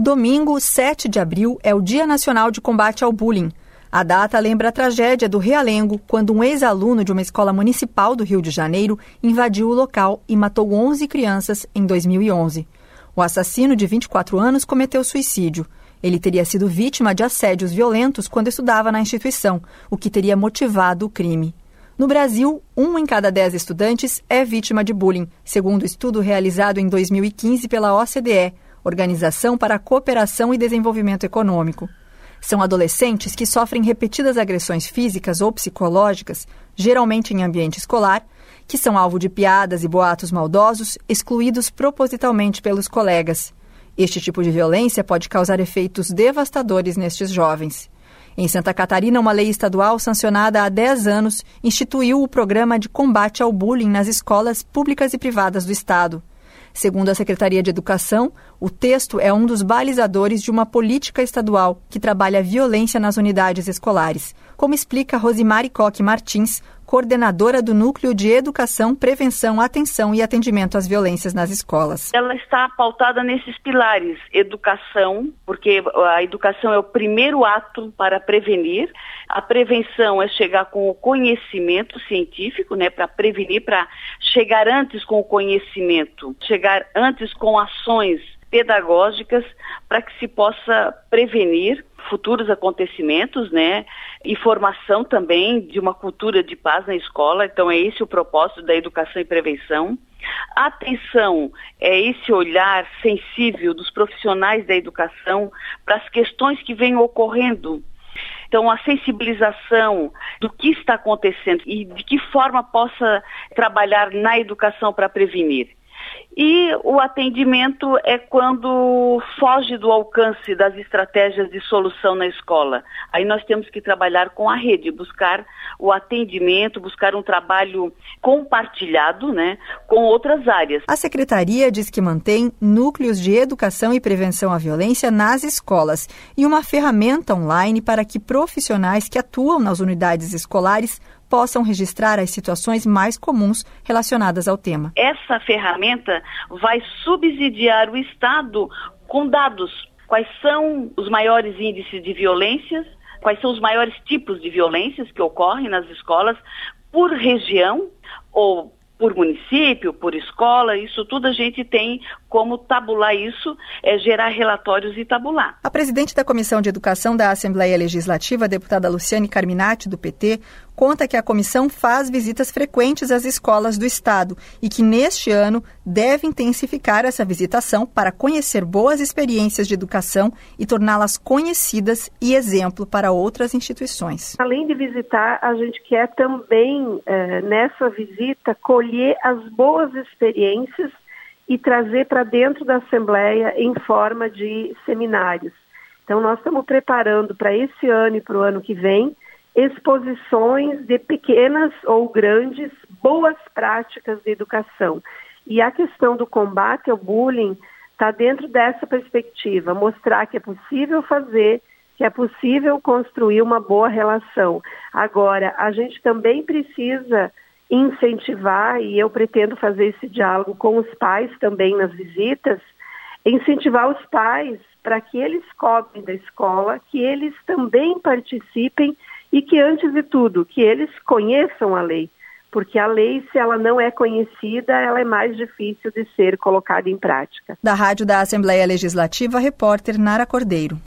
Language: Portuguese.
Domingo, 7 de abril, é o Dia Nacional de Combate ao Bullying. A data lembra a tragédia do Realengo, quando um ex-aluno de uma escola municipal do Rio de Janeiro invadiu o local e matou 11 crianças em 2011. O assassino, de 24 anos, cometeu suicídio. Ele teria sido vítima de assédios violentos quando estudava na instituição, o que teria motivado o crime. No Brasil, 1 em cada 10 estudantes é vítima de bullying, segundo estudo realizado em 2015 pela OCDE, Organização para a Cooperação e Desenvolvimento Econômico. São adolescentes que sofrem repetidas agressões físicas ou psicológicas, geralmente em ambiente escolar, que são alvo de piadas e boatos maldosos, excluídos propositalmente pelos colegas. Este tipo de violência pode causar efeitos devastadores nestes jovens. Em Santa Catarina, uma lei estadual sancionada há 10 anos instituiu o Programa de Combate ao Bullying nas escolas públicas e privadas do Estado. Segundo a Secretaria de Educação, o texto é um dos balizadores de uma política estadual que trabalha a violência nas unidades escolares, como explica Rosimari Coque Martins, coordenadora do Núcleo de Educação, Prevenção, Atenção e Atendimento às Violências nas Escolas. Ela está pautada nesses pilares: educação, porque a educação é o primeiro ato para prevenir. A prevenção é chegar com o conhecimento científico, para prevenir, para chegar antes com o conhecimento, chegar antes com ações pedagógicas para que se possa prevenir futuros acontecimentos, e formação também de uma cultura de paz na escola. Então é esse o propósito da educação e prevenção. A atenção é esse olhar sensível dos profissionais da educação para as questões que vêm ocorrendo. Então, a sensibilização do que está acontecendo e de que forma possa trabalhar na educação para prevenir. E o atendimento é quando foge do alcance das estratégias de solução na escola. Aí nós temos que trabalhar com a rede, buscar o atendimento, buscar um trabalho compartilhado, com outras áreas. A Secretaria diz que mantém núcleos de educação e prevenção à violência nas escolas e uma ferramenta online para que profissionais que atuam nas unidades escolares possam registrar as situações mais comuns relacionadas ao tema. Essa ferramenta vai subsidiar o Estado com dados. Quais são os maiores índices de violências, quais são os maiores tipos de violências que ocorrem nas escolas, por região ou por município, por escola. Isso tudo a gente tem como tabular isso, gerar relatórios e tabular. A presidente da Comissão de Educação da Assembleia Legislativa, a deputada Luciane Carminati, do PT, conta que a comissão faz visitas frequentes às escolas do Estado e que, neste ano, deve intensificar essa visitação para conhecer boas experiências de educação e torná-las conhecidas e exemplo para outras instituições. Além de visitar, a gente quer também, nessa visita, colher as boas experiências e trazer para dentro da Assembleia em forma de seminários. Então, nós estamos preparando para esse ano e para o ano que vem exposições de pequenas ou grandes boas práticas de educação. E a questão do combate ao bullying está dentro dessa perspectiva, mostrar que é possível fazer, que é possível construir uma boa relação. Agora, a gente também precisa incentivar, e eu pretendo fazer esse diálogo com os pais também nas visitas, incentivar os pais para que eles cobrem da escola, que eles também participem e que, antes de tudo, que eles conheçam a lei. Porque a lei, se ela não é conhecida, ela é mais difícil de ser colocada em prática. Da Rádio da Assembleia Legislativa, repórter Nara Cordeiro.